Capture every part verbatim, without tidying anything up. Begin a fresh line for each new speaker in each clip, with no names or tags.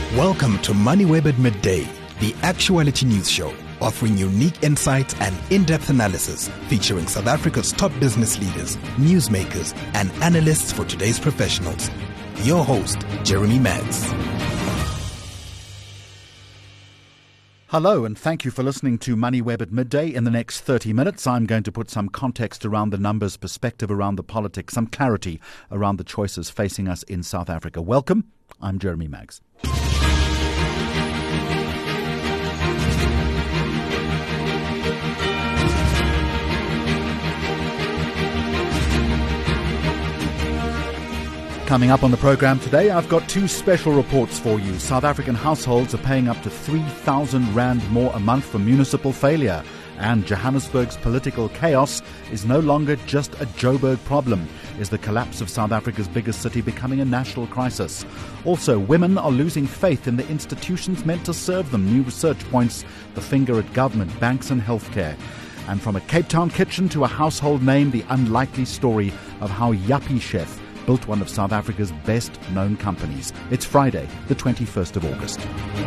Welcome to MoneyWeb at Midday, the actuality news show, offering unique insights and in-depth analysis, featuring South Africa's top business leaders, newsmakers, and analysts for today's professionals. Your host, Jeremy Maggs.
Hello, and thank you for listening to MoneyWeb at Midday. In the next thirty minutes, I'm going to put some context around the numbers, perspective around the politics, some clarity around the choices facing us in South Africa. Welcome. I'm Jeremy Maggs. Coming up on the program today, I've got two special reports for you. South African households are paying up to three thousand rand more a month for municipal failure. And Johannesburg's political chaos is no longer just a Joburg problem. Is the collapse of South Africa's biggest city becoming a national crisis? Also, women are losing faith in the institutions meant to serve them. New research points the finger at government, banks and healthcare. And from a Cape Town kitchen to a household name, the unlikely story of how Yuppie Chef built one of South Africa's best-known companies. It's Friday, the twenty-first of August.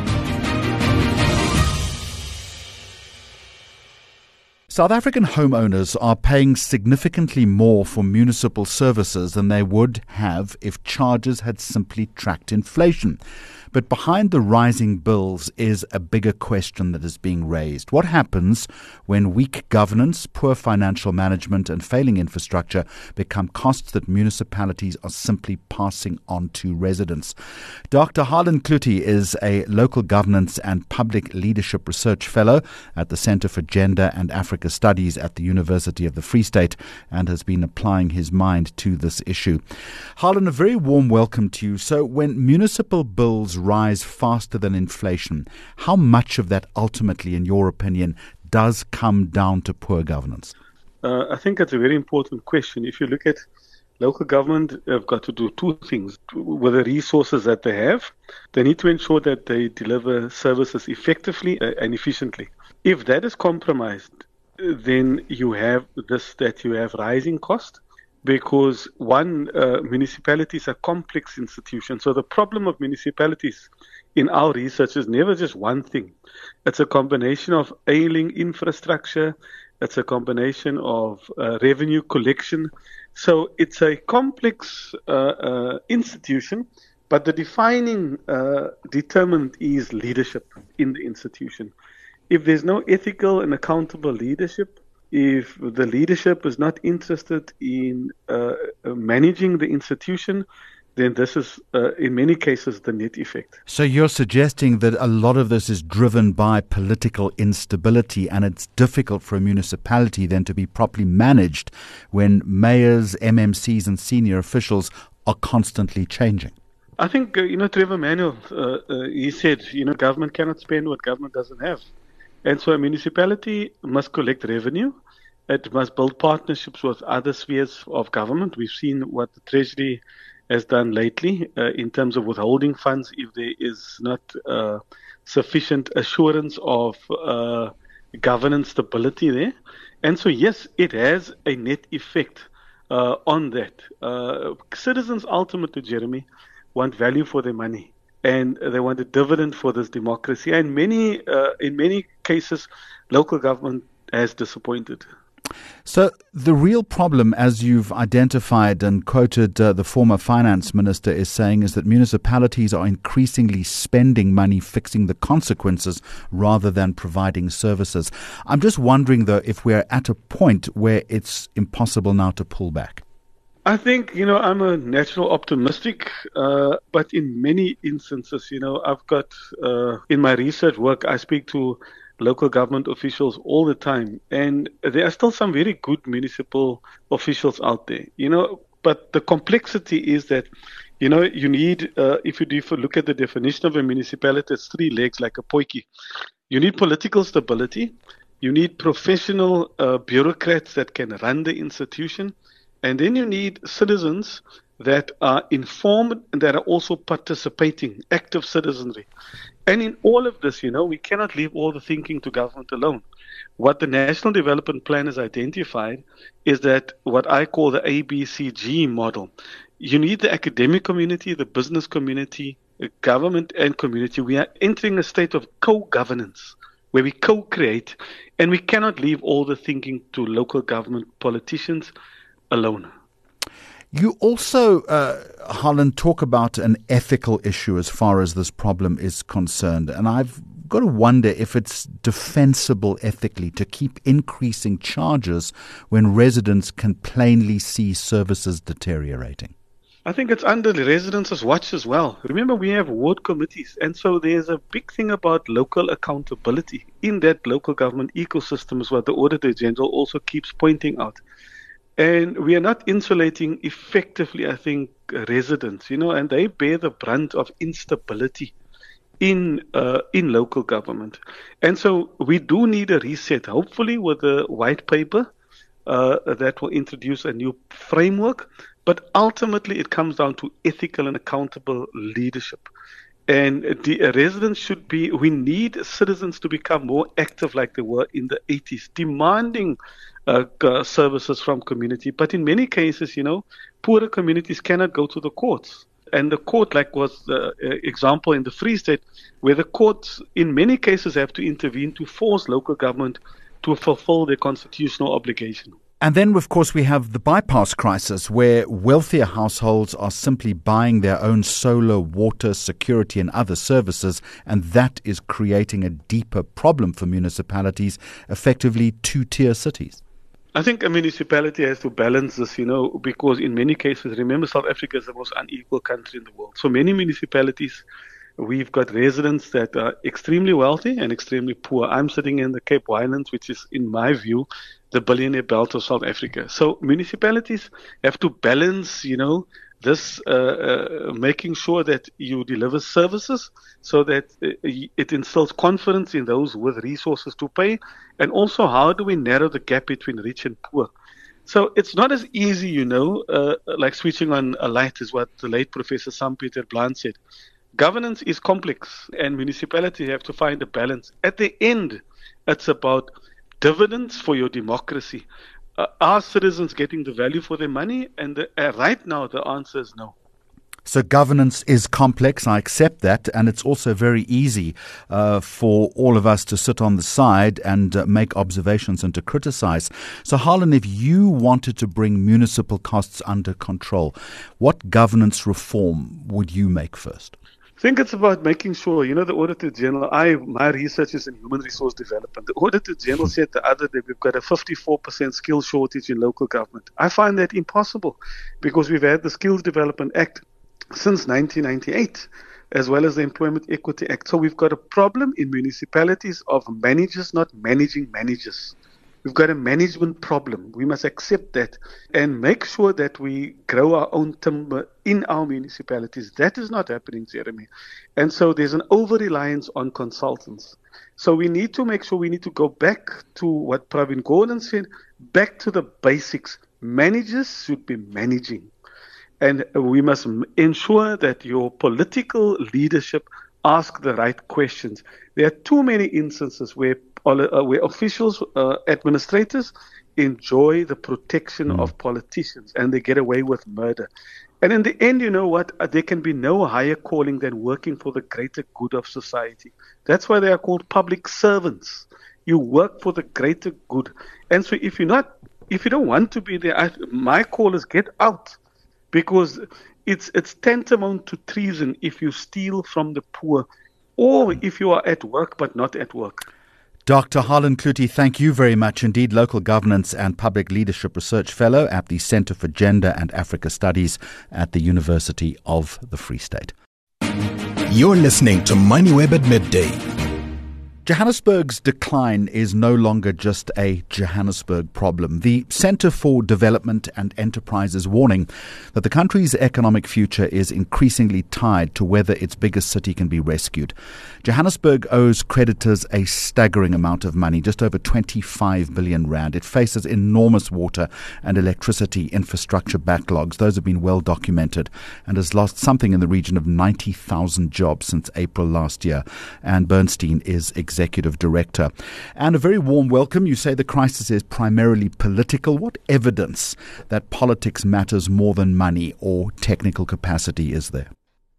South African homeowners are paying significantly more for municipal services than they would have if charges had simply tracked inflation. But behind the rising bills is a bigger question that is being raised. What happens when weak governance, poor financial management and failing infrastructure become costs that municipalities are simply passing on to residents? Doctor Harlan Klute is a local governance and public leadership research fellow at the Centre for Gender and Africa Studies at the University of the Free State and has been applying his mind to this issue. Harlan, a very warm welcome to you. So when municipal bills rise faster than inflation, how much of that ultimately, in your opinion, does come down to poor governance?
Uh, I think that's a very important question. If you look at local government, have got to do two things. With the resources that they have, they need to ensure that they deliver services effectively and efficiently. If that is compromised, then you have this, that you have rising cost. Because one, uh, municipalities are complex institutions. So the problem of municipalities in our research is never just one thing. It's a combination of ailing infrastructure. It's a combination of uh, revenue collection. So it's a complex uh, uh, institution, but the defining uh, determinant is leadership in the institution. If there's no ethical and accountable leadership, if the leadership is not interested in uh, managing the institution, then this is, uh, in many cases, the net effect.
So you're suggesting that a lot of this is driven by political instability, and it's difficult for a municipality then to be properly managed when mayors, M M Cs and senior officials are constantly changing.
I think, uh, you know, Trevor Manuel, uh, uh, he said, you know, government cannot spend what government doesn't have. And so a municipality must collect revenue. It must build partnerships with other spheres of government. We've seen what the Treasury has done lately uh, in terms of withholding funds if there is not uh, sufficient assurance of uh, governance stability there. And so, yes, it has a net effect uh, on that. Uh, citizens ultimately, Jeremy, want value for their money. And they want a dividend for this democracy. And many, uh, in many cases, local government has disappointed.
So the real problem, as you've identified and quoted uh, the former finance minister is saying, is that municipalities are increasingly spending money fixing the consequences rather than providing services. I'm just wondering, though, if we're at a point where it's impossible now to pull back.
I think, you know, I'm a natural optimistic, uh, but in many instances, you know, I've got, uh, in my research work, I speak to local government officials all the time, and there are still some very good municipal officials out there, you know, but the complexity is that, you know, you need, uh, if you do look at the definition of a municipality, it's three legs like a potjie. You need political stability, you need professional uh, bureaucrats that can run the institution, and then you need citizens that are informed and that are also participating, active citizenry. And in all of this, you know, we cannot leave all the thinking to government alone. What the National Development Plan has identified is that what I call the A B C G model. You need the academic community, the business community, government and community, we are entering a state of co-governance where we co-create, and we cannot leave all the thinking to local government politicians alone.
You also, uh, Harlan, talk about an ethical issue as far as this problem is concerned. And I've got to wonder if it's defensible ethically to keep increasing charges when residents can plainly see services deteriorating.
I think it's under the residents' watch as well. Remember, we have ward committees, and so there's a big thing about local accountability in that local government ecosystem is what the Auditor General also keeps pointing out. And we are not insulating effectively, I think, residents, you know, and they bear the brunt of instability in uh, in local government. And so we do need a reset, hopefully with a white paper uh, that will introduce a new framework. But ultimately, it comes down to ethical and accountable leadership. And the uh, residents should be, we need citizens to become more active like they were in the eighties, demanding uh, uh, services from community. But in many cases, you know, poorer communities cannot go to the courts. And the court, like was the uh, example in the Free State, where the courts in many cases have to intervene to force local government to fulfill their constitutional obligation.
And then, of course, we have the bypass crisis where wealthier households are simply buying their own solar, water, security and other services, and that is creating a deeper problem for municipalities, effectively two-tier cities.
I think a municipality has to balance this, you know, because in many cases, remember, South Africa is the most unequal country in the world. So many municipalities, we've got residents that are extremely wealthy and extremely poor. I'm sitting in the Cape Winelands, which is, in my view, the billionaire belt of South Africa. So municipalities have to balance, you know, this, uh, uh, making sure that you deliver services so that uh, it instills confidence in those with resources to pay. And also, how do we narrow the gap between rich and poor? So it's not as easy, you know, uh, like switching on a light is what the late Professor Sam-Peter Bland said. Governance is complex and municipalities have to find a balance. At the end, it's about dividends for your democracy. Uh, are citizens getting the value for their money? And the, uh, right now, the answer is no.
So governance is complex, I accept that, and it's also very easy uh, for all of us to sit on the side and uh, make observations and to criticize. So Harlan, if you wanted to bring municipal costs under control, what governance reform would you make first?
I think it's about making sure, you know, the Auditor General, I, my research is in human resource development. The Auditor General said the other day we've got a fifty-four percent skill shortage in local government. I find that impossible because we've had the Skills Development Act since nineteen ninety-eight, as well as the Employment Equity Act. So we've got a problem in municipalities of managers not managing managers. We've got a management problem. We must accept that and make sure that we grow our own timber in our municipalities. That is not happening, Jeremy. And so there's an over-reliance on consultants. So we need to make sure we need to go back to what Pravin Gordhan said, back to the basics. Managers should be managing. And we must ensure that your political leadership ask the right questions. There are too many instances where uh, where officials, uh, administrators enjoy the protection mm. of politicians and they get away with murder. And in the end, you know what? There can be no higher calling than working for the greater good of society. That's why they are called public servants. You work for the greater good. And so if you're not, if you don't want to be there, I, my call is get out. Because it's it's tantamount to treason if you steal from the poor or if you are at work but not at work.
Doctor Harlan Klute, thank you very much indeed. Local Governance and Public Leadership Research Fellow at the Centre for Gender and Africa Studies at the University of the Free State.
You're listening to MoneyWeb at midday.
Johannesburg's decline is no longer just a Johannesburg problem. The Centre for Development and Enterprise is warning that the country's economic future is increasingly tied to whether its biggest city can be rescued. Johannesburg owes creditors a staggering amount of money, just over twenty-five billion rand. It faces enormous water and electricity infrastructure backlogs. Those have been well documented and has lost something in the region of ninety thousand jobs since April last year. Anne Bernstein is Executive Director. And a very warm welcome. You say the crisis is primarily political. What evidence that politics matters more than money or technical capacity is there?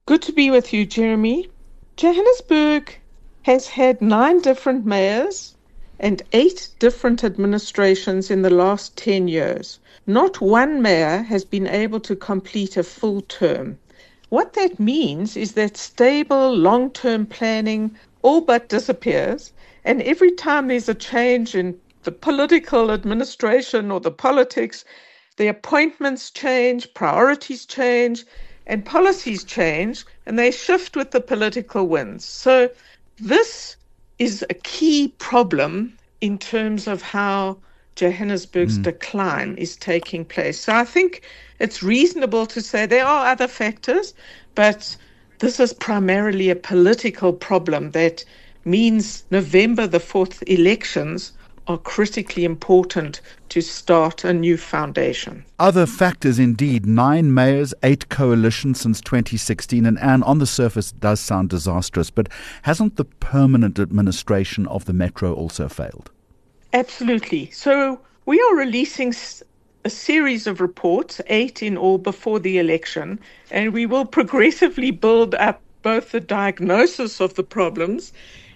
Good to be with you, Jeremy. Johannesburg has had nine different mayors and eight different administrations in the last ten years. Not one mayor has been able to complete a full term. What that means is that stable, long-term planning all but disappears, and every time there's a change in the political administration or the politics, the appointments change, priorities change, and policies change, and they shift with the political winds. So this is a key problem in terms of how Johannesburg's mm. decline is taking place. So I think it's reasonable to say there are other factors, but this is primarily a political problem that means November the fourth elections are critically important to start a new foundation.
Other factors indeed, nine mayors, eight coalitions since twenty sixteen, and Anne, on the surface does sound disastrous, but hasn't the permanent administration of the Metro also failed?
Absolutely. So we are releasing a series of reports, eight in all before the election, and we will progressively build up both the diagnosis of the problems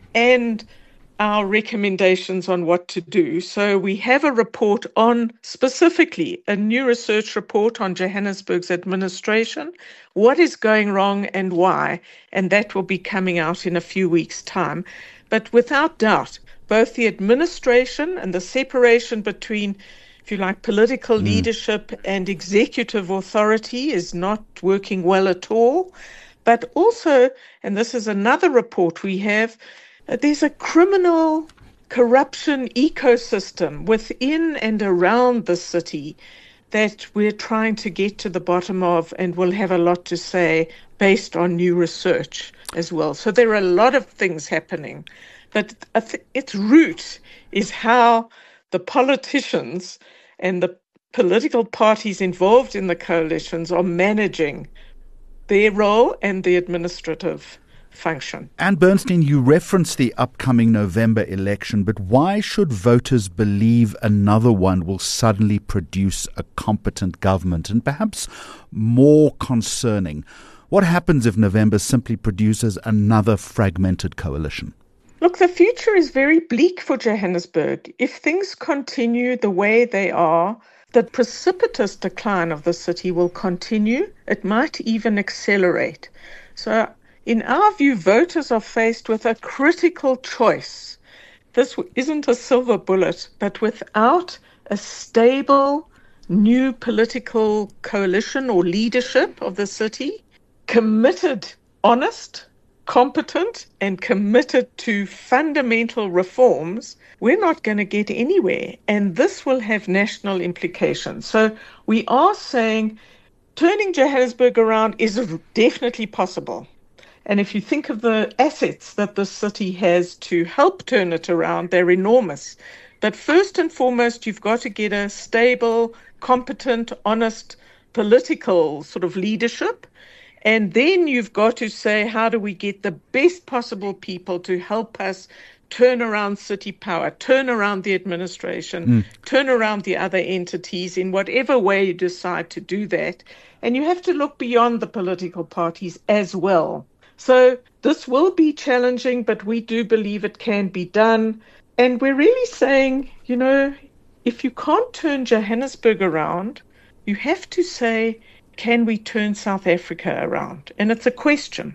and our recommendations on what to do. So we have a report on, specifically, a new research report on Johannesburg's administration, what is going wrong and why, and that will be coming out in a few weeks' time. But without doubt, both the administration and the separation between, if you like, political mm. leadership and executive authority is not working well at all. But also, and this is another report we have, there's a criminal corruption ecosystem within and around the city that we're trying to get to the bottom of, and we'll have a lot to say based on new research as well. So there are a lot of things happening, but its root is how the politicians and the political parties involved in the coalitions are managing their role and the administrative function.
Anne Bernstein, you referenced the upcoming November election, but why should voters believe another one will suddenly produce a competent government? And perhaps more concerning, what happens if November simply produces another fragmented coalition?
Look, the future is very bleak for Johannesburg. If things continue the way they are, the precipitous decline of the city will continue. It might even accelerate. So in our view, voters are faced with a critical choice. This isn't a silver bullet, but without a stable new political coalition or leadership of the city, committed, honest, competent, and committed to fundamental reforms, we're not going to get anywhere. And this will have national implications. So we are saying turning Johannesburg around is definitely possible. And if you think of the assets that the city has to help turn it around, they're enormous. But first and foremost, you've got to get a stable, competent, honest political sort of leadership. And then you've got to say, how do we get the best possible people to help us turn around city power, turn around the administration, mm. turn around the other entities in whatever way you decide to do that. And you have to look beyond the political parties as well. So this will be challenging, but we do believe it can be done. And we're really saying, you know, if you can't turn Johannesburg around, you have to say, can we turn South Africa around? And it's a question.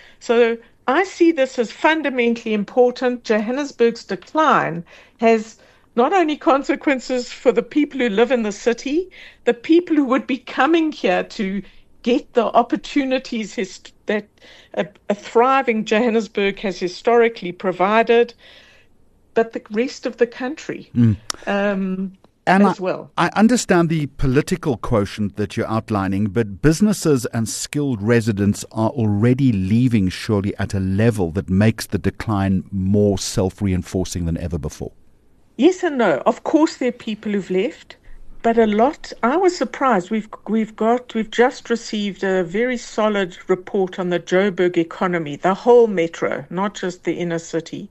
So I see this as fundamentally important. Johannesburg's decline has not only consequences for the people who live in the city, the people who would be coming here to get the opportunities his, that a, a thriving Johannesburg has historically provided, but the rest of the country mm. um,
and
as well.
I, I understand the political quotient that you're outlining, but businesses and skilled residents are already leaving surely at a level that makes the decline more self-reinforcing than ever before.
Yes and no. Of course there are people who've left. But a lot, I was surprised. We've we've got we've just received a very solid report on the Joburg economy, the whole metro, not just the inner city.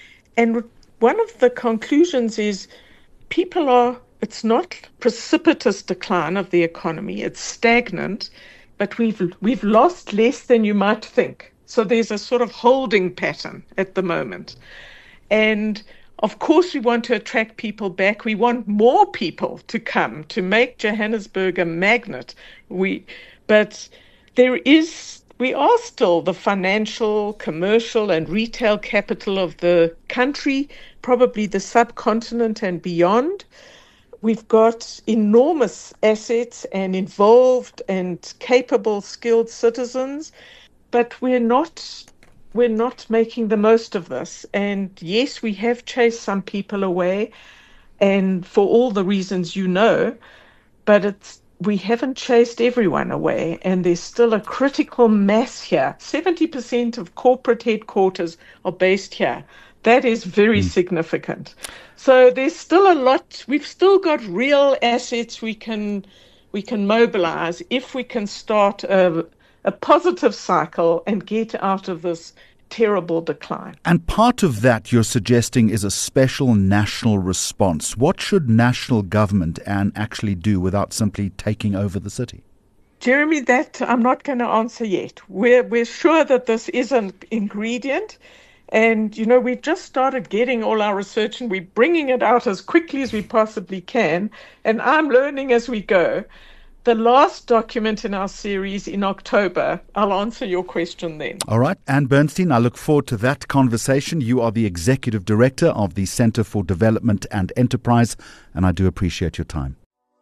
And one of the conclusions is people are, it's not precipitous decline of the economy, it's stagnant. but we've we've lost less than you might think. So there's a sort of holding pattern at the moment. And of course, we want to attract people back. We want more people to come to make Johannesburg a magnet. We, but there is, we are still the financial, commercial, and retail capital of the country, probably the subcontinent and beyond. We've got enormous assets and involved and capable, skilled citizens, but we're not we're not making the most of this. And yes, we have chased some people away, and for all the reasons you know, but it's we haven't chased everyone away, and there's still a critical mass here. seventy percent of corporate headquarters are based here. That is very mm. significant. So there's still a lot. We've still got real assets we can we can mobilize if we can start a, a positive cycle and get out of this terrible decline.
And part of that you're suggesting is a special national response. What should national government and actually do without simply taking over the city?
Jeremy, that I'm not going to answer yet. We're we're sure that this is an ingredient. And, you know, we've just started getting all our research and we're bringing it out as quickly as we possibly can. And I'm learning as we go. The last document in our series in October, I'll answer your question then.
All right. Anne Bernstein, I look forward to that conversation. You are the Executive Director of the Centre for Development and Enterprise, and I do appreciate your time.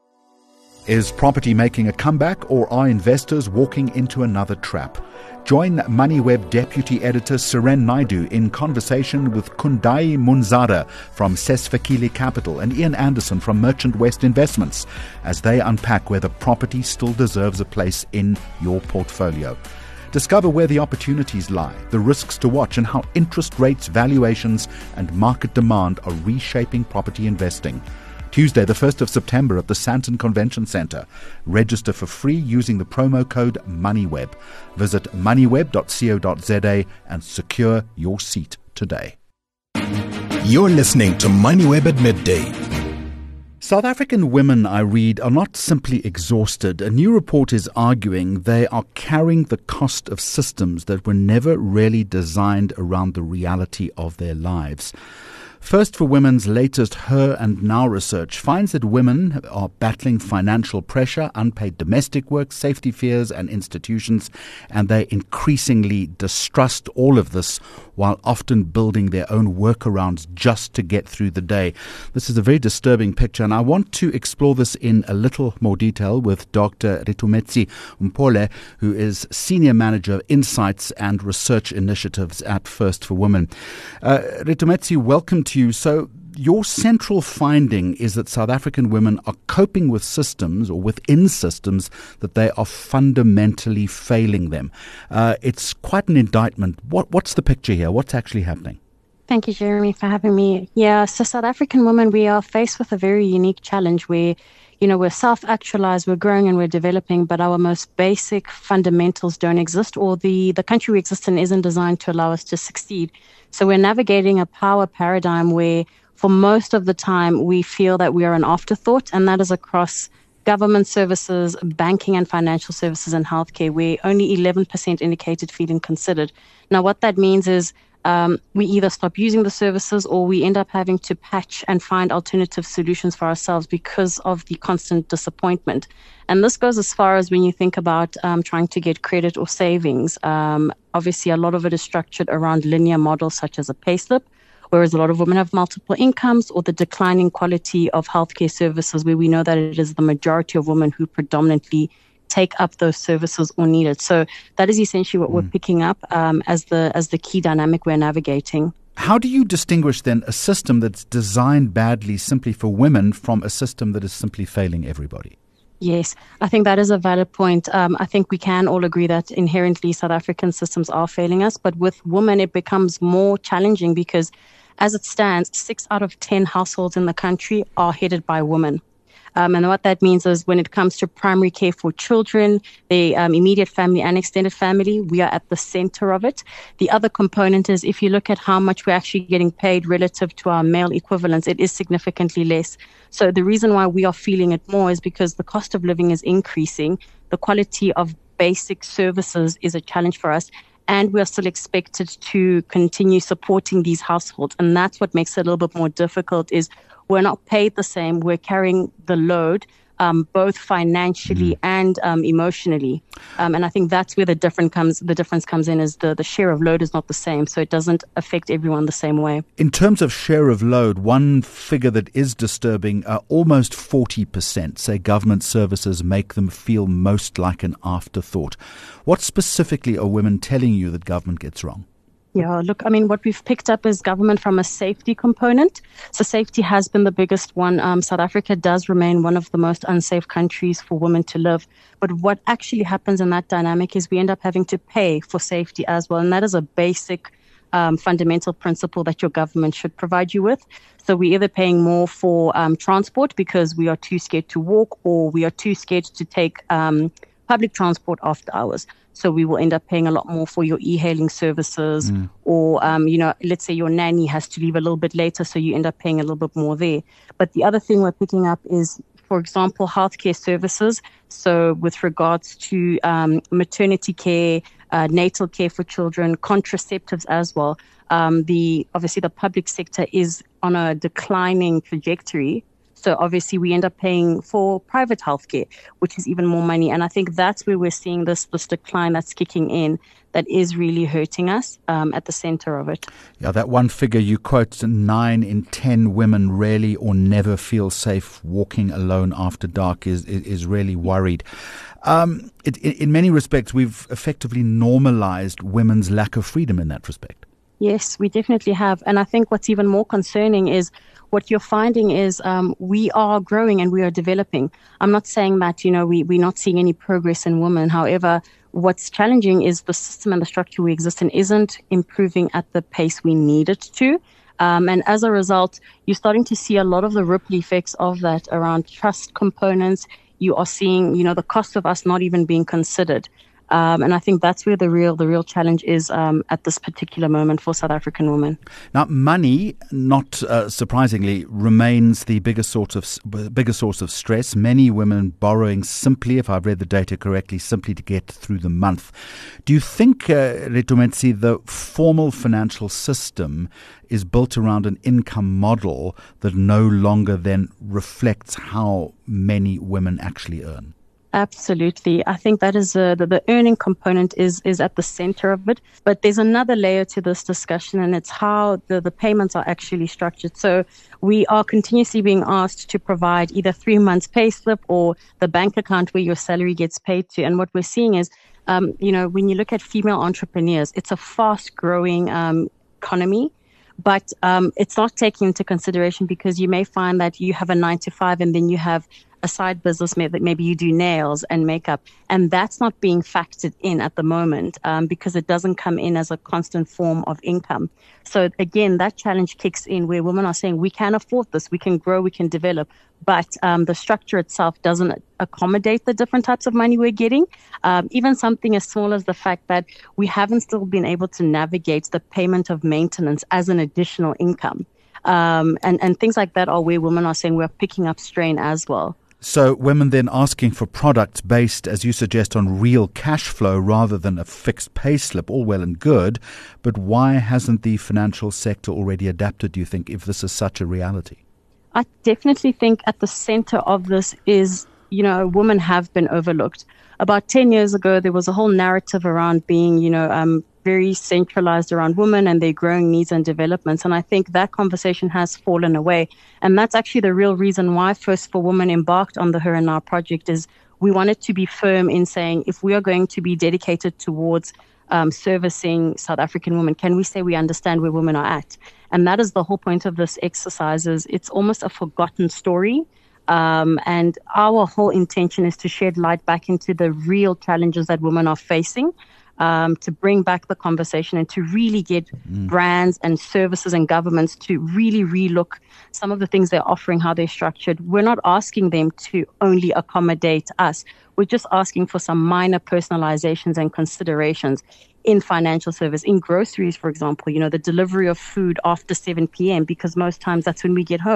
Is property making a comeback, or are investors walking into another trap? Join MoneyWeb Deputy Editor Suren Naidu in conversation with Kundai Munzada from Sesfakile Capital and Ian Anderson from Merchant West Investments as they unpack whether property still deserves a place in your portfolio. Discover where the opportunities lie, the risks to watch, and how interest rates, valuations, and market demand are reshaping property investing. Tuesday, the first of September at the Sandton Convention Centre. Register for free using the promo code MoneyWeb. Visit moneyweb dot co dot za and secure your seat today.
You're listening to MoneyWeb at midday.
South African women, I read, are not simply exhausted. A new report is arguing they are carrying the cost of systems that were never really designed around the reality of their lives. First for Women's latest Her and Now research finds that women are battling financial pressure, unpaid domestic work, safety fears and institutions, and they increasingly distrust all of this while often building their own workarounds just to get through the day. This is a very disturbing picture, and I want to explore this in a little more detail with Doctor Ritumetsi Mpole, who is Senior Manager of Insights and Research Initiatives at First for Women. Uh, Ritumetsi, welcome to you. So your central finding is that South African women are coping with systems or within systems that they are fundamentally failing them. Uh, it's quite an indictment. What, what's the picture here? What's actually happening?
Thank you, Jeremy, for having me. Yeah, so South African women, we are faced with a very unique challenge where, you know, we're self-actualized, we're growing and we're developing, but our most basic fundamentals don't exist, or the, the country we exist in isn't designed to allow us to succeed. So we're navigating a power paradigm where for most of the time we feel that we are an afterthought, and that is across government services, banking and financial services, and healthcare, where only eleven percent indicated feeling considered. Now, what that means is um, we either stop using the services or we end up having to patch and find alternative solutions for ourselves because of the constant disappointment. And this goes as far as when you think about um, trying to get credit or savings. Um, obviously, a lot of it is structured around linear models such as a payslip, whereas a lot of women have multiple incomes, or the declining quality of healthcare services, where we know that it is the majority of women who predominantly take up those services or need it. So that is essentially what mm. we're picking up um, as the as the key dynamic we're navigating.
How do you distinguish then a system that's designed badly simply for women from a system that is simply failing everybody?
Yes, I think that is a valid point. Um, I think we can all agree that inherently South African systems are failing us, but with women it becomes more challenging because as it stands, six out of ten households in the country are headed by women. Um, and what that means is when it comes to primary care for children, the um, immediate family and extended family, we are at the center of it. The other component is if you look at how much we're actually getting paid relative to our male equivalents, it is significantly less. So the reason why we are feeling it more is because the cost of living is increasing. The quality of basic services is a challenge for us. And we are still expected to continue supporting these households. And that's what makes it a little bit more difficult is we're not paid the same. We're carrying the load, um, both financially mm. and um, emotionally. Um, and I think that's where the difference comes. The difference comes in is the, the share of load is not the same. So it doesn't affect everyone the same way.
In terms of share of load, one figure that is disturbing, uh, almost forty percent say government services make them feel most like an afterthought. What specifically are women telling you that government gets wrong?
Yeah, look, I mean, what we've picked up is government from a safety component. So safety has been the biggest one. Um, South Africa does remain one of the most unsafe countries for women to live. But what actually happens in that dynamic is we end up having to pay for safety as well. And that is a basic um, fundamental principle that your government should provide you with. So we're either paying more for um, transport because we are too scared to walk, or we are too scared to take um, public transport after hours. So we will end up paying a lot more for your e-hailing services mm. or, um, you know, let's say your nanny has to leave a little bit later, so you end up paying a little bit more there. But the other thing we're picking up is, for example, healthcare services. So with regards to um, maternity care, uh, natal care for children, contraceptives as well. Um, the obviously, the public sector is on a declining trajectory. So obviously we end up paying for private healthcare, which is even more money. And I think that's where we're seeing this this decline that's kicking in that is really hurting us um, at the center of it.
Yeah, that one figure you quote, nine in ten women rarely or never feel safe walking alone after dark is, is, is really worried. Um, it, in many respects, we've effectively normalized women's lack of freedom in that respect.
Yes, we definitely have. And I think what's even more concerning is what you're finding is um, we are growing and we are developing. I'm not saying that, you know, we, we're not seeing any progress in women. However, what's challenging is the system and the structure we exist in isn't improving at the pace we need it to. Um, and as a result, you're starting to see a lot of the ripple effects of that around trust components. You are seeing, you know, the cost of us not even being considered. Um, and I think that's where the real the real challenge is um, at this particular moment for South African women.
Now, money, not uh, surprisingly, remains the biggest source of biggest source of stress. Many women borrowing simply, if I've read the data correctly, simply to get through the month. Do you think, uh, Letumetsi, the formal financial system is built around an income model that no longer then reflects how many women actually earn?
Absolutely. I think that is uh, the, the earning component is is at the center of it. But there's another layer to this discussion, and it's how the, the payments are actually structured. So we are continuously being asked to provide either three months pay slip or the bank account where your salary gets paid to. And what we're seeing is, um, you know, when you look at female entrepreneurs, it's a fast growing um, economy. But um, it's not taken into consideration because you may find that you have a nine to five and then you have a side business, maybe, maybe you do nails and makeup, and that's not being factored in at the moment um, because it doesn't come in as a constant form of income. So again, that challenge kicks in where women are saying, we can afford this, we can grow, we can develop, but um, the structure itself doesn't accommodate the different types of money we're getting. Um, even something as small as the fact that we haven't still been able to navigate the payment of maintenance as an additional income. Um, and, and things like that are where women are saying we're picking up strain as well.
So women then asking for products based, as you suggest, on real cash flow rather than a fixed pay slip, all well and good. But why hasn't the financial sector already adapted, do you think, if this is such a reality?
I definitely think at the center of this is, you know, women have been overlooked. About ten years ago, there was a whole narrative around being, you know, um, very centralized around women and their growing needs and developments. And I think that conversation has fallen away. And that's actually the real reason why First for Women embarked on the Her and Now project is we wanted to be firm in saying if we are going to be dedicated towards um, servicing South African women, can we say we understand where women are at? And that is the whole point of this exercise is it's almost a forgotten story. Um, and our whole intention is to shed light back into the real challenges that women are facing. Um, to bring back the conversation and to really get mm. brands and services and governments to really relook some of the things they're offering, how they're structured. We're not asking them to only accommodate us. We're just asking for some minor personalizations and considerations in financial service, in groceries, for example, you know, the delivery of food after seven p.m. because most times that's when we get home.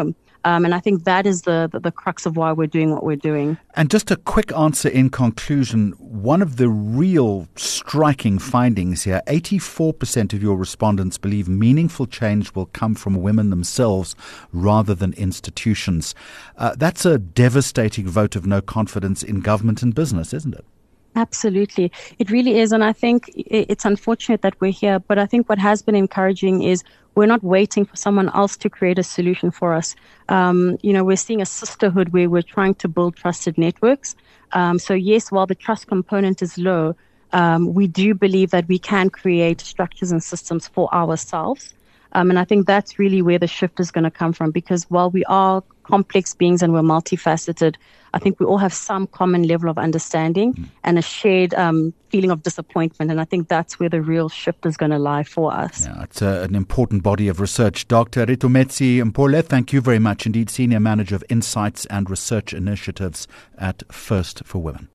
Um, and I think that is the, the, the crux of why we're doing what we're doing.
And just a quick answer in conclusion, one of the real striking findings here, eighty-four percent of your respondents believe meaningful change will come from women themselves rather than institutions. Uh, that's a devastating vote of no confidence in government and business, isn't it?
Absolutely. It really is. And I think it's unfortunate that we're here. But I think what has been encouraging is we're not waiting for someone else to create a solution for us. Um, you know, we're seeing a sisterhood where we're trying to build trusted networks. Um, so, yes, while the trust component is low, um, we do believe that we can create structures and systems for ourselves. Um, and I think that's really where the shift is going to come from, because while we are complex beings and we're multifaceted, I think we all have some common level of understanding mm. and a shared um, feeling of disappointment. And I think that's where the real shift is going to lie for us.
Yeah, it's a, an important body of research. Doctor Itumetsi Mpole, thank you very much indeed, Senior Manager of Insights and Research Initiatives at First for Women.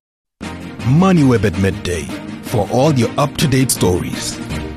MoneyWeb at midday for all your up-to-date stories.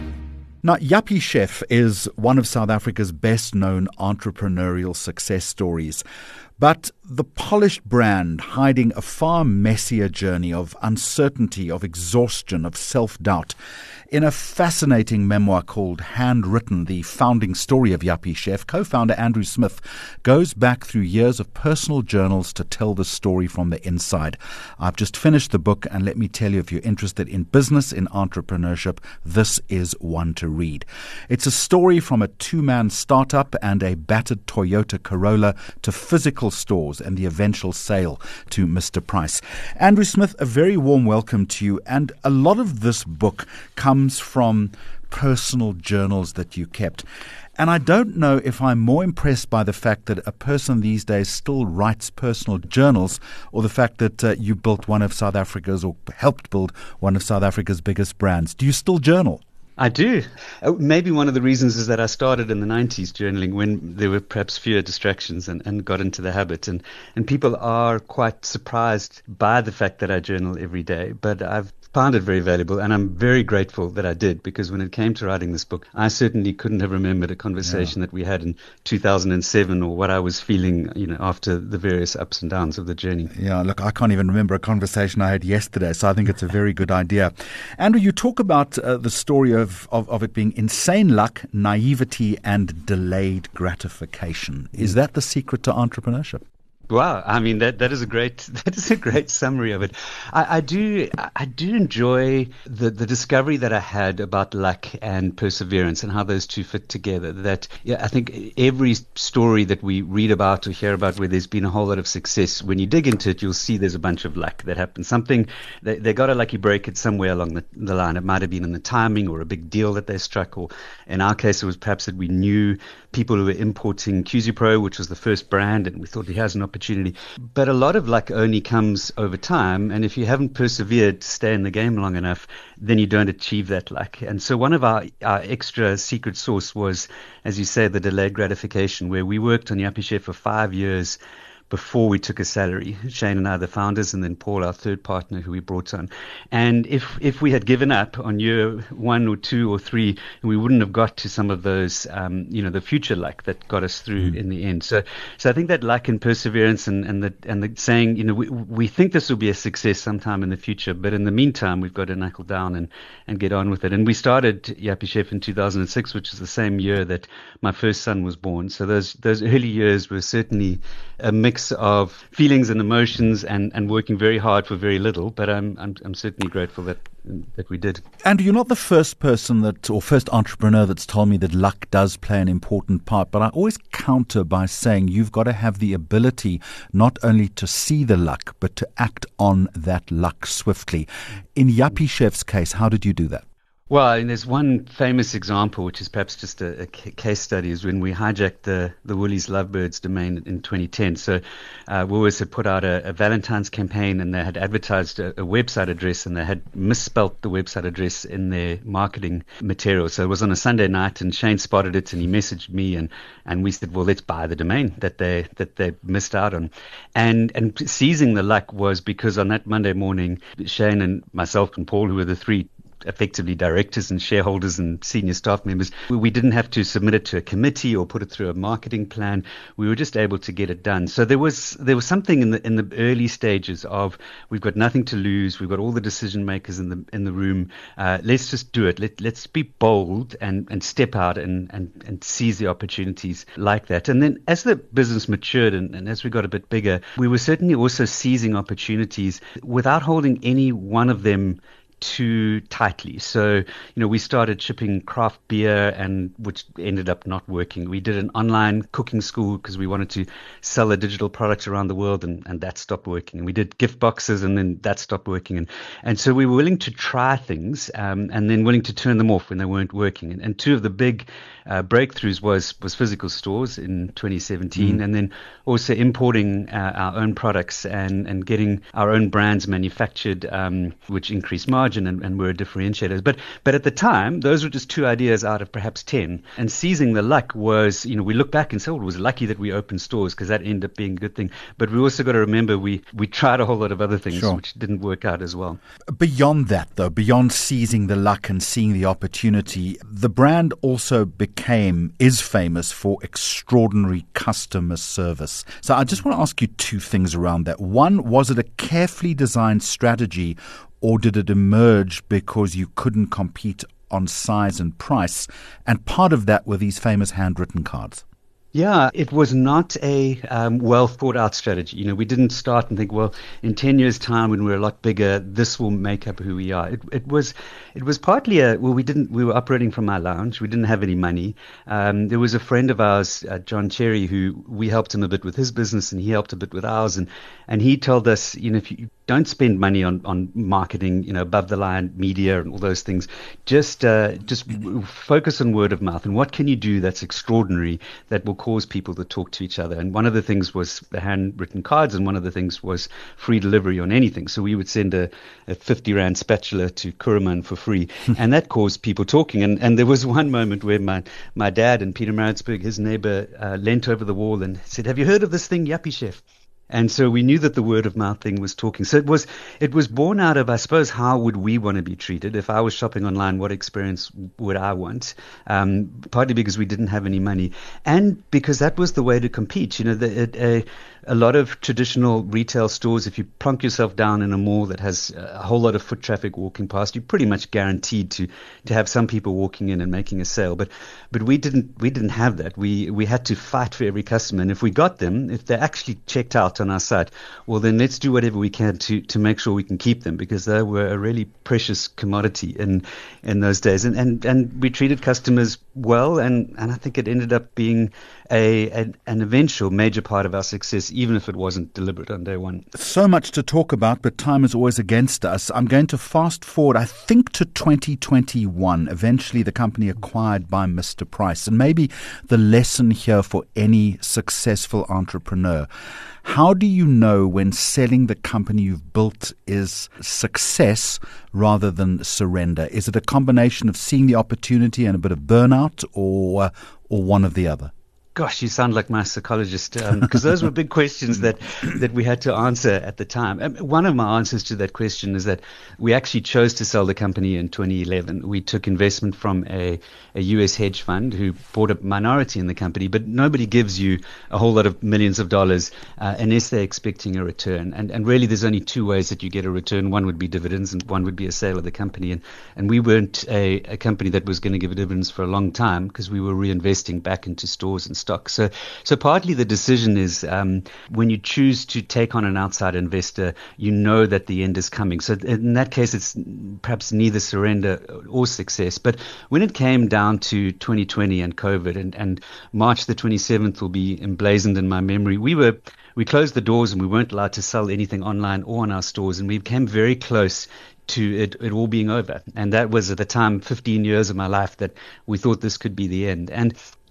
Now, Yuppiechef is one of South Africa's best-known entrepreneurial success stories. But the polished brand hiding a far messier journey of uncertainty, of exhaustion, of self-doubt. In a fascinating memoir called Handwritten, the founding story of Yuppiechef, co-founder Andrew Smith goes back through years of personal journals to tell the story from the inside. I've just finished the book, and let me tell you, if you're interested in business, in entrepreneurship, this is one to read. It's a story from a two-man startup and a battered Toyota Corolla to physical stores and the eventual sale to Mister Price. Andrew Smith, a very warm welcome to you. And a lot of this book comes from personal journals that you kept. And I don't know if I'm more impressed by the fact that a person these days still writes personal journals, or the fact that uh, you built one of South Africa's, or helped build one of South Africa's biggest brands. Do you still journal?
I do. Maybe one of the reasons is that I started in the nineties journaling when there were perhaps fewer distractions, and, and got into the habit. And, and people are quite surprised by the fact that I journal every day. But I've found it very valuable, and I'm very grateful that I did, because when it came to writing this book, I certainly couldn't have remembered a conversation yeah. that we had in two thousand seven, or what I was feeling, you know, after the various ups and downs of the journey.
Yeah, look, I can't even remember a conversation I had yesterday, so I think it's a very good idea. Andrew, you talk about uh, the story of, of, of it being insane luck, naivety, and delayed gratification. Is that the secret to entrepreneurship?
Wow, I mean that that is a great that is a great summary of it. I, I do I do enjoy the, the discovery that I had about luck and perseverance, and how those two fit together. That yeah, I think every story that we read about or hear about where there's been a whole lot of success, when you dig into it, you'll see there's a bunch of luck that happened. Something they, they got a lucky break at somewhere along the, the line. It might have been in the timing, or a big deal that they struck, or in our case it was perhaps that we knew people who were importing Q Z Pro, which was the first brand, and we thought he has an opportunity. But a lot of luck only comes over time, and if you haven't persevered to stay in the game long enough, then you don't achieve that luck. And so one of our, our extra secret sauce was, as you say, the delayed gratification, where we worked on Yuppiechef for five years before we took a salary. Shane and I, the founders, and then Paul, our third partner, who we brought on. And if if we had given up on year one or two or three, we wouldn't have got to some of those, um, you know, the future luck that got us through mm. in the end. So, so I think that luck and perseverance, and, and the and the saying, you know, we we think this will be a success sometime in the future, but in the meantime, we've got to knuckle down and, and get on with it. And we started Yuppiechef in two thousand six, which is the same year that my first son was born. So those those early years were certainly a mix of feelings and emotions, and, and working very hard for very little, but I'm, I'm I'm certainly grateful that that we did.
And you're not the first person that, or first entrepreneur that's told me that luck does play an important part, but I always counter by saying you've got to have the ability not only to see the luck, but to act on that luck swiftly. In Yuppiechef's case, how did you do that?
Well, and there's one famous example, which is perhaps just a, a case study, is when we hijacked the, the Woolies Lovebirds domain in twenty ten. So uh, Woolworths had put out a, a Valentine's campaign, and they had advertised a, a website address, and they had misspelt the website address in their marketing material. So it was on a Sunday night, and Shane spotted it, and he messaged me, and, and we said, well, let's buy the domain that they that they missed out on. And and seizing the luck was because on that Monday morning, Shane and myself and Paul, who were the three effectively directors and shareholders and senior staff members. We didn't have to submit it to a committee or put it through a marketing plan. We were just able to get it done. So there was there was something in the in the early stages of we've got nothing to lose. We've got all the decision makers in the in the room. Uh, let's just do it. Let let's be bold and, and step out and, and, and seize the opportunities like that. And then as the business matured and, and as we got a bit bigger, we were certainly also seizing opportunities without holding any one of them too tightly. So, you know, we started shipping craft beer, and which ended up not working. We did an online cooking school because we wanted to sell the digital products around the world, and, and that stopped working. And we did gift boxes, and then that stopped working. And and so we were willing to try things, um, and then willing to turn them off when they weren't working. And, and two of the big uh, breakthroughs was was physical stores in twenty seventeen, mm. and then also importing uh, our own products and and getting our own brands manufactured, um, which increased margin. And, and were differentiators. But but at the time, those were just two ideas out of perhaps ten. And seizing the luck was, you know, we look back and say, oh, it was lucky that we opened stores because that ended up being a good thing. But we also got to remember we, we tried a whole lot of other things, sure, which didn't work out as well.
Beyond that, though, beyond seizing the luck and seeing the opportunity, the brand also became, is famous for extraordinary customer service. So I just want to ask you two things around that. One, was it a carefully designed strategy, or did it emerge because you couldn't compete on size and price? And part of that were these famous handwritten cards.
Yeah, it was not a um, well thought out strategy. You know, we didn't start and think, well, in ten years' time, when we're a lot bigger, this will make up who we are. It, it was, it was partly a well, we didn't. We were operating from our lounge. We didn't have any money. Um, there was a friend of ours, uh, John Cherry, who we helped him a bit with his business, and he helped a bit with ours. And and he told us, you know, if you don't spend money on, on marketing, you know, above the line media and all those things, just uh, just focus on word of mouth. And what can you do that's extraordinary that will cause people to talk to each other? And one of the things was the handwritten cards, and one of the things was free delivery on anything. So we would send a, a fifty rand spatula to Kuruman for free, and that caused people talking. And and there was one moment where my, my dad in Pietermaritzburg, his neighbor, uh, leant over the wall and said, "Have you heard of this thing, Yuppie Chef?" And so we knew that the word of mouth thing was talking. So it was it was born out of, I suppose, how would we want to be treated? If I was shopping online, what experience would I want? Um, partly because we didn't have any money, and because that was the way to compete. You know, the, it, a, a lot of traditional retail stores, if you plonk yourself down in a mall that has a whole lot of foot traffic walking past, you're pretty much guaranteed to to have some people walking in and making a sale. But but we didn't we didn't have that. We we had to fight for every customer, and if we got them, if they actually checked out on our site, well, then let's do whatever we can to to make sure we can keep them, because they were a really precious commodity in in those days. And and, and we treated customers well, and, and I think it ended up being a an, an eventual major part of our success, even if it wasn't deliberate on day one.
So much to talk about, but time is always against us. I'm going to fast forward, I think, to twenty twenty-one. Eventually, the company acquired by Mister Price. And maybe the lesson here for any successful entrepreneur: how do you know when selling the company you've built is success rather than surrender? Is it a combination of seeing the opportunity and a bit of burnout, or or one of the other?
Gosh, you sound like my psychologist, because um, those were big questions that, that we had to answer at the time. Um, one of my answers to that question is that we actually chose to sell the company in twenty eleven. We took investment from a, a U S hedge fund who bought a minority in the company, but nobody gives you a whole lot of millions of dollars uh, unless they're expecting a return. And and really, there's only two ways that you get a return. One would be dividends, and one would be a sale of the company. And and we weren't a, a company that was going to give dividends for a long time, because we were reinvesting back into stores and stock. So, so partly the decision is um, when you choose to take on an outside investor, you know that the end is coming. So in that case, it's perhaps neither surrender or success. But when it came down to twenty twenty and COVID, and, and March the twenty-seventh will be emblazoned in my memory, we were we closed the doors and we weren't allowed to sell anything online or in our stores, and we came very close to it, it all being over. And that was at the time fifteen years of my life that we thought this could be the end. And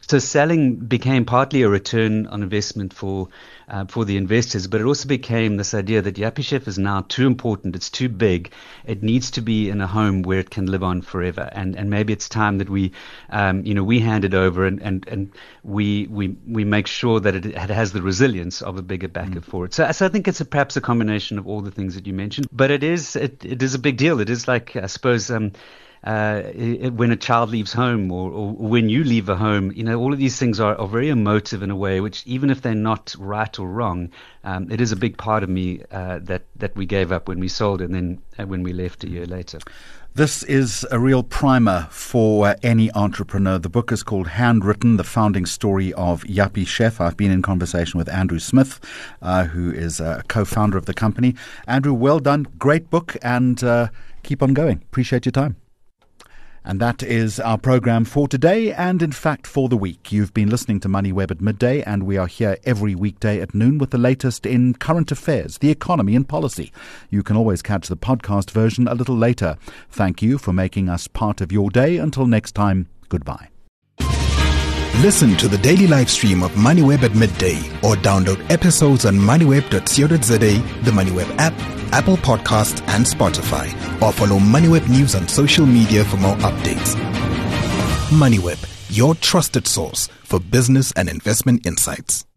So selling became partly a return on investment for uh, for the investors, but it also became this idea that Yuppiechef is now too important, it's too big, it needs to be in a home where it can live on forever, and and maybe it's time that we, um, you know, we hand it over and and, and we we we make sure that it, it has the resilience of a bigger backer mm. for it. So, so I think it's a, perhaps a combination of all the things that you mentioned, but it is it, it is a big deal. It is like, I suppose, um, Uh, it, when a child leaves home or, or when you leave a home, you know, all of these things are, are very emotive in a way, which even if they're not right or wrong, um, it is a big part of me uh, that, that we gave up when we sold and then uh, when we left a year later.
This is a real primer for uh, any entrepreneur. The book is called Handwritten, The Founding Story of Yuppiechef. I've been in conversation with Andrew Smith, uh, who is a co-founder of the company. Andrew, well done. Great book, and uh, keep on going. Appreciate your time. And that is our program for today and, in fact, for the week. You've been listening to MoneyWeb at midday, and we are here every weekday at noon with the latest in current affairs, the economy and policy. You can always catch the podcast version a little later. Thank you for making us part of your day. Until next time, goodbye.
Listen to the daily live stream of MoneyWeb at midday or download episodes on moneyweb dot co dot za, the MoneyWeb app, Apple Podcasts and Spotify, or follow MoneyWeb News on social media for more updates. MoneyWeb, your trusted source for business and investment insights.